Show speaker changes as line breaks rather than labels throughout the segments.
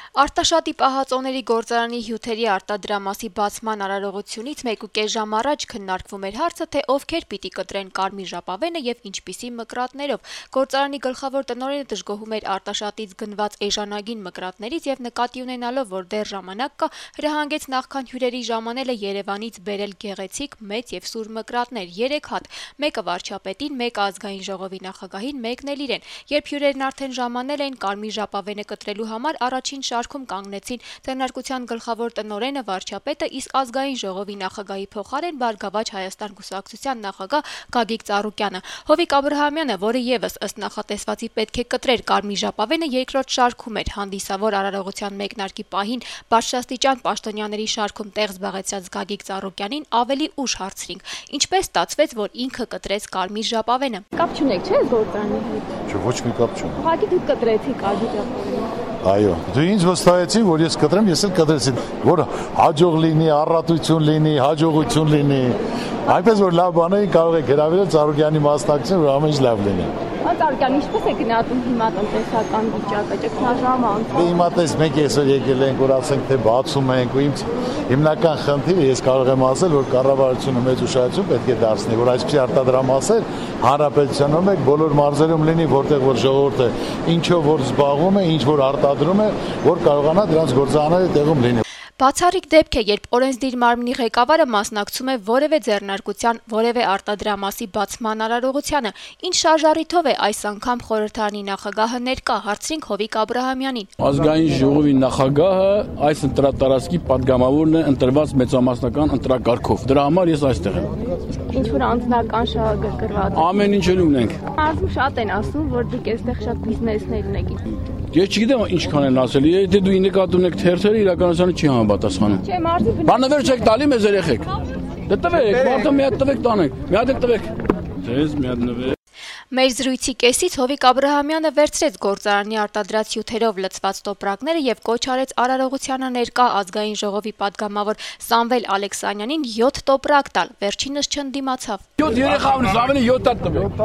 Արտաշատի պահածոների գործարանի հյութերի արտադրամասի բացման արարողությունից 1.5 ժամ առաջ քննարկվում էր հարցը, թե ովքեր պիտի կտրեն կարմիր ժապավենը եւ ինչպիսի մկրատներով։ Գործարանի գլխավոր տնօրենը դժգոհում էր Արտաշատից գնված էժանագին մկրատներից եւ նկատի ունենալով, որ դեռ ժամանակ կա, հրահանգեց նախքան հյուրերի ժամանելը Երևանից բերել գեղեցիկ, մեծ եւ սուր մկրատներ 3 հատ, մեկը վարչապետին, մեկը ազգային ժողովի նախագահին, մեկն էլ իրեն։ Երբ հյուրերն արդեն ժամանել էին կարմիր ժապավենը կտրելու համար, առաջին շարքում կանգնեցին ձեռնարկության գլխավոր տնօրենը, վարչապետը, իսկ ազգային ժողովի նախագահի փոխարեն Բարգավաճ Հայաստան կուսակցության նախագահ Գագիկ Ծառուկյանը։ Հովիկ Աբրահամյանը, որը եւս ըստ նախատեսվածի պետք է կտրեր կարմիր ժապավենը, երկրորդ շարքում էր հանդիսավոր արարողության մեկնարկի պահին բարձրաստիճան պաշտոնյաների շարքում տեղ զբաղեցրած Գագիկ Ծառուկյանին ավելի ուշ հարցրինք. ինչպես ստացվեց, որ ինքը կտրեց կարմիր ժապավենը։
Կապ չունեք, չէ՞, գործարանի հետ։
Չէ, ոչ մի կապ չունի։
Ուղղակի դուք կտրեցիք կարմիր ժապավենը։
Այո, դու ինձ վստահեցի, որ ես կտրեմ, ես էլ կտրեցի, որ հաջող լինի, առատություն լինի, հաջողություն լինի։ Այնպես որ լավ բաների կարող եք հրավիրել Ծառուկյանի մասնակցին, որ ամեն ինչ լավ լինի։
Ծառուկյան, ինչպես է գնահատում հիմա տնտեսական վիճակը, ճգնաժամը անցավ։
Հիմա տես մեկ այսօր եկել ենք, որ ասենք թե բացում ենք, ու իմ հիմնական խնդիրը ես կարող եմ ասել, որ կառավարությունը մեծ ուշադրություն պետք է դարձնի, որ այսպիսի արտադրամասեր հանրապետությունում մեկ բոլոր մարզերում լինի, որտեղ որ ժողովուրդը ինչով որ զբաղվում է, ինչ որ արտադրում է, որ կարողանա դրանց գործարանները տեղում լինի։
Բացառիկ դեպք է, երբ օրենսդիր մարմնի ղեկավարը մասնակցում է որևէ ձեռնարկության, որևէ արտադրամասի բացման արարողությանը։ Ինչ շարժառիթով է այս անգամ խորհրդարանի նախագահը ներկա, հարցրինք Հովիկ Աբրահամյանին։
Ազգային ժողովի նախագահը այս ընտրատարածքի падգամավորն է ընտրված մեծամասնական ընտրակարգով։ Դրա համար ես այստեղ եմ։
Ինչ որ անձնական շահագրգռված։
Ամեն ինչ էլ ունենք։
Մարզում շատ են ասում, որ դուք այստեղ շատ բիզնեսներ ունեք։
Ես չգիտեմ ինչքան են ասել, եթե դու նկատի ունեք թերթերը, իրականությանը չի համապատասխանում։
Չէ, մարզի
Բանը վերջ եք տալի մեզ երեխեք։ Դե տվեք, մարդը մի հատ տվեք տանեք։ Մի հատ տվեք։ Ձեզ մի հատ նվեր։
Մեր զրույցի կեսից Հովիկ Աբրահամյանը վերցրեց գործարանի արտադրած հյութերով լցված տոպրակները եւ կոչ արեց արարողությանը ներկա ազգային ժողովի падգամավոր Սամվել Ալեքսանյանին 7 տոպրակ տալ։ Վերջինս չընդդիմացավ։
7 երեխա ունի, ամենը 7 հատ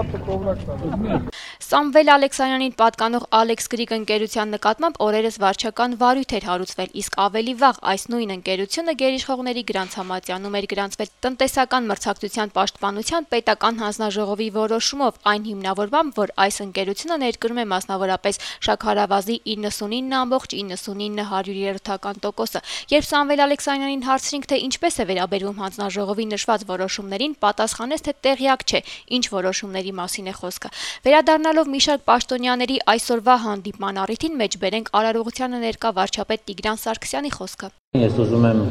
տվեք։
Սամվել Ալեքսանյանին պատկանող Alex Greek ընկերության նկատմամբ օրերս վարչական վարույթ էր հարուցվել, իսկ ավելի վաղ այս նույն ընկերությունը գերիշխողների գրանց համաձայնում էր գրանցվել տնտեսական մրցակցության պաշտպանության պետական հանձնաժողովի որոշումով, այն հիմնավորմամբ, որ այս ընկերությունը ներկրում է մասնավորապես շաքարավազի 99.99%-ը։ Երբ Սամվել Ալեքսանյանին հարցրինք, թե ինչպես է վերաբերվում հանձնաժողովի նշված որոշումներին, պատասխանեց, թե տեղյակ չէ, ինչ որոշումների մասին է խոսքը։ Վերադառնալով մի շարք պաշտոնյաների այսօրվա հանդիպման առիթին մեջ բերենք արարողությանը ներկա վարչապետ Տիգրան Սարգսյանի խոսքը։
Ես ուզում եմ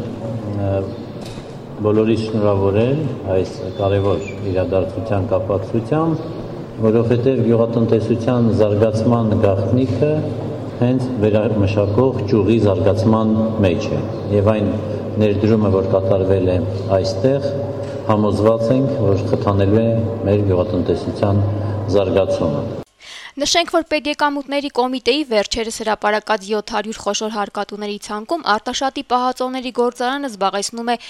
բոլորիս շնորհավորել այս կարևոր իրադարձության կապակցությամբ, որովհետև գյուղատնտեսության զարգացման գաղտնիքը հենց վերամշակող ճյուղի զարգացման մեջ է եւ այն ներդրումը, որ կատարվել է այստեղ, համոզված ենք, որ խթանելու է մեր գյուղատնտեսության զարգացումը։
Նշենք, որ Պետեկամուտների կոմիտեի վերջերս հրապարակած 700 խոշոր հարկատուների ցանկում Արտաշատի պահածոների գործարանը զբաղեցնում է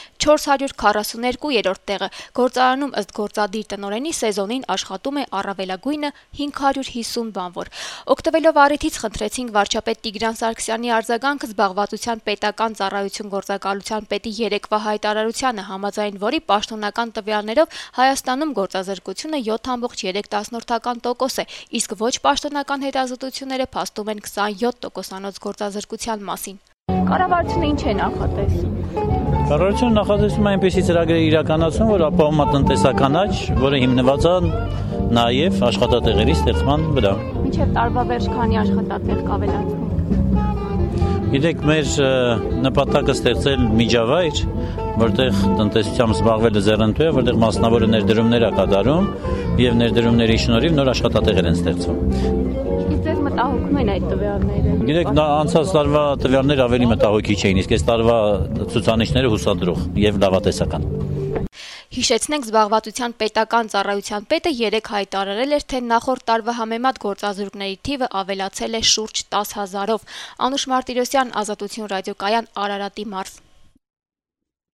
442-րդ տեղը։ Գործարանում ըստ գործադիր տնօրենի սեզոնին աշխատում է առավելագույնը 550 բանվոր։ Օգտվելով առիթից խնդրեցինք վարչապետ Տիգրան Սարգսյանի արձագանքը զբաղվածության պետական ծառայություն գործակալության պետի երեկվա հայտարարությանը, համաձայն որի պաշտոնական տվյալներով Հայաստանում գործազրկությունը 7.3% է, իսկ ոչ պաշտոնական հետազոտությունները փաստում են 27%-անոց գործազրկության մասին։
Կառավարությունը ինչ է նախատեսում։
Կառավարությունը նախատեսում է այնպիսի ծրագրեր իրականացում, որ ապահովում է տնտեսական աճ, որը հիմնված է նաև աշխատատեղերի ստեղծման վրա։
Մինչև տարվա վերջ քանի աշխատատեղ կավելացնենք։
Գիտեք, մեր նպատակը ստեղծել միջավայր, որտեղ տնտեսությամբ զբաղվելը ձեռնտու է, որտեղ մասնավորը ներդրումներ է կատարում եւ ներդրումների շնորհիվ նոր աշխատատեղեր են ստեղծվում։
Ձեզ մտահոգում են այդ տվյալները։
Գիտեք, անցած տարվա տվյալները ավելի մտահոգիչ էին, իսկ այս տարվա ցուցանիշները հուսադրող եւ լավատեսական։
Հիշեցնենք, զբաղվածության պետական ծառայության պետը 3 հայտարարել էր, թե նախորդ տարվա համեմատ գործազուրկների թիվը ավելացել է շուրջ 10,000-ով։ Անուշ Մարտիրոսյան, Ազատություն ռադիոկայան, Արարատի մարզ։